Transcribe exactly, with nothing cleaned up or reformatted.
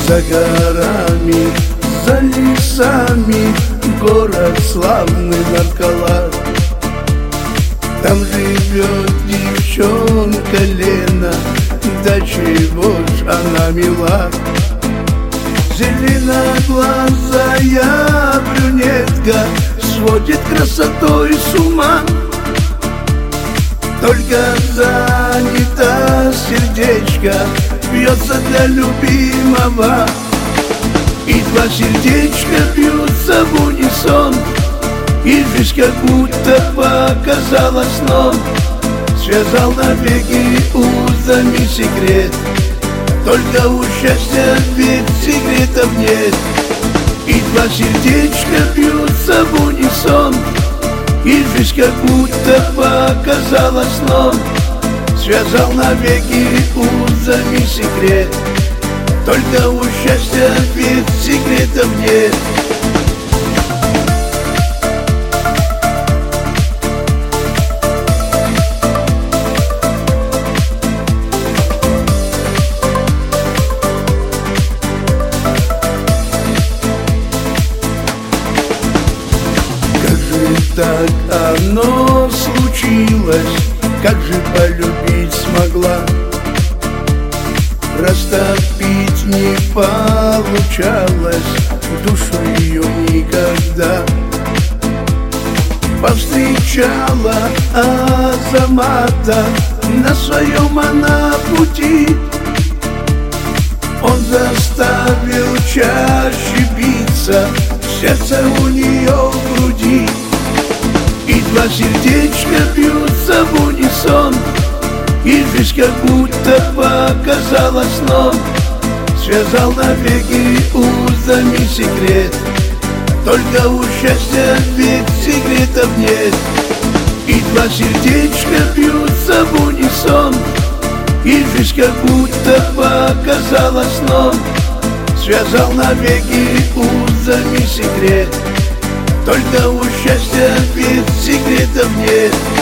За горами, за лесами город славный Наркала. Там живет девчонка Лена, да чего ж она мила. Зеленоглазая брюнетка сводит красотой с ума. Только занято сердечко, бьется для любимого. И два сердечка бьются в унисон, и жизнь как будто показалась сном. Связал навеки узами секрет, только у счастья ведь секретов нет. И два сердечка бьются в унисон, и жизнь как будто показалась сном. Связал навеки узами секрет, только у счастья ведь секретов нет. Так оно случилось, как же полюбить смогла. Растопить не получалось душу ее никогда. Повстречала Азамата на своем она пути. Он заставил чаще биться сердце у нее в груди. И два сердечка бьются в унисон, и жизнь как будто показалась сном. Связал навеки узами секрет, только у счастья ведь секретов нет. И два сердечка бьются в унисон, и жизнь как будто показалась сном. Связал навеки узами секрет, только у счастья ведь секретов нет.